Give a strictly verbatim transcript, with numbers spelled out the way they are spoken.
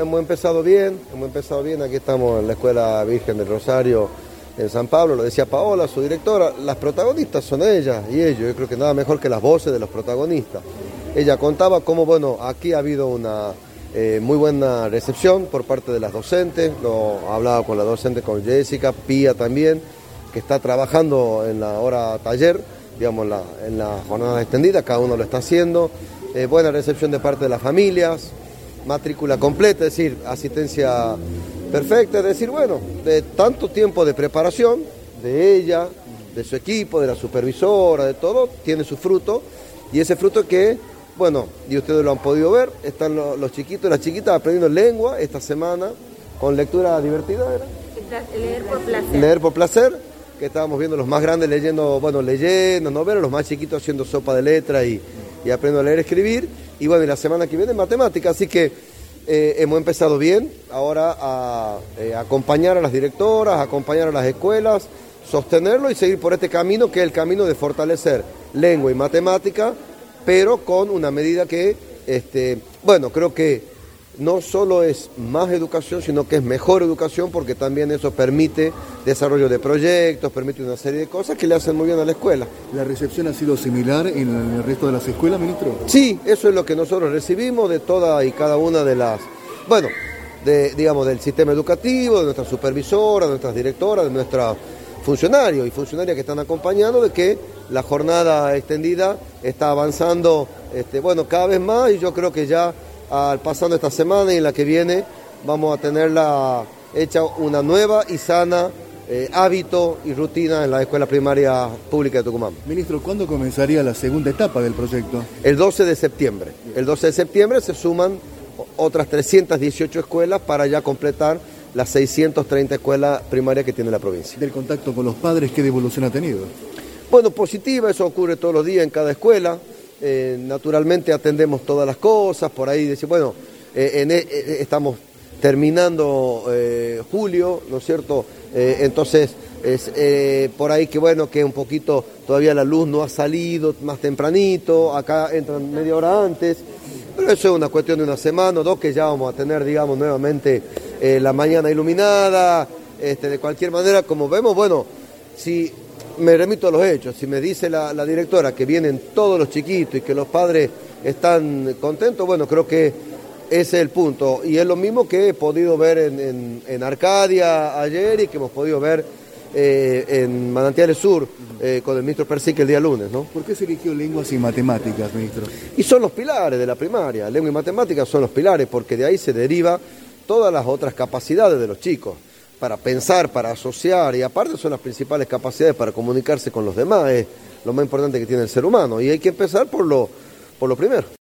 hemos empezado bien, hemos empezado bien, aquí estamos en la Escuela Virgen del Rosario en San Pablo, lo decía Paola, su directora, las protagonistas son ellas y ellos, yo creo que nada mejor que las voces de los protagonistas. Ella contaba cómo, bueno, aquí ha habido una eh, muy buena recepción por parte de las docentes, lo hablaba con la docente, con Jessica, Pía también, que está trabajando en la hora taller, digamos, la, en la jornada extendida, cada uno lo está haciendo, eh, buena recepción de parte de las familias, matrícula completa, es decir, asistencia perfecta, es decir, bueno, de tanto tiempo de preparación, de ella, de su equipo, de la supervisora, de todo, tiene su fruto, y ese fruto que, bueno, y ustedes lo han podido ver, están los, los chiquitos y las chiquitas aprendiendo lengua esta semana, con lectura divertida, ¿era? Leer por placer. Leer por placer, que estábamos viendo los más grandes leyendo, bueno, leyendo, novelas, los más chiquitos haciendo sopa de letra y, y aprendiendo a leer y escribir, y bueno, y la semana que viene matemática, así que eh, hemos empezado bien, ahora a eh, acompañar a las directoras, acompañar a las escuelas, sostenerlo y seguir por este camino que es el camino de fortalecer lengua y matemática, pero con una medida que, este, bueno, creo que no solo es más educación, sino que es mejor educación, porque también eso permite desarrollo de proyectos, permite una serie de cosas que le hacen muy bien a la escuela. ¿La recepción ha sido similar en el resto de las escuelas, ministro? Sí, eso es lo que nosotros recibimos de toda y cada una de las, bueno, de, digamos, del sistema educativo, de nuestras supervisoras, de nuestras directoras, de nuestros funcionarios y funcionarias que están acompañando, de que la jornada extendida está avanzando, este, bueno, cada vez más, y yo creo que ya al pasando esta semana y en la que viene vamos a tenerla hecha una nueva y sana eh, hábito y rutina en la Escuela Primaria Pública de Tucumán. Ministro, ¿cuándo comenzaría la segunda etapa del proyecto? El doce de septiembre. El doce de septiembre se suman otras trescientas dieciocho escuelas para ya completar las seiscientas treinta escuelas primarias que tiene la provincia. ¿Del contacto con los padres qué devolución ha tenido? Bueno, positiva, eso ocurre todos los días en cada escuela. Eh, naturalmente atendemos todas las cosas, por ahí decir, bueno, eh, en, eh, estamos terminando eh, julio, ¿no es cierto? Eh, entonces, es eh, por ahí que bueno, que un poquito todavía la luz no ha salido más tempranito, acá entran media hora antes, pero eso es una cuestión de una semana o dos que ya vamos a tener, digamos, nuevamente eh, la mañana iluminada, este, de cualquier manera, como vemos, bueno, si... Me remito a los hechos, si me dice la, la directora que vienen todos los chiquitos y que los padres están contentos, bueno, creo que ese es el punto. Y es lo mismo que he podido ver en, en, en Arcadia ayer y que hemos podido ver eh, en Manantiales Sur eh, con el ministro Persic el día lunes, ¿no? ¿Por qué se eligió lenguas y matemáticas, ministro? Y son los pilares de la primaria, lengua y matemáticas son los pilares, porque de ahí se deriva todas las otras capacidades de los chicos, para pensar, para asociar, y aparte son las principales capacidades para comunicarse con los demás, es lo más importante que tiene el ser humano, y hay que empezar por lo, por lo primero.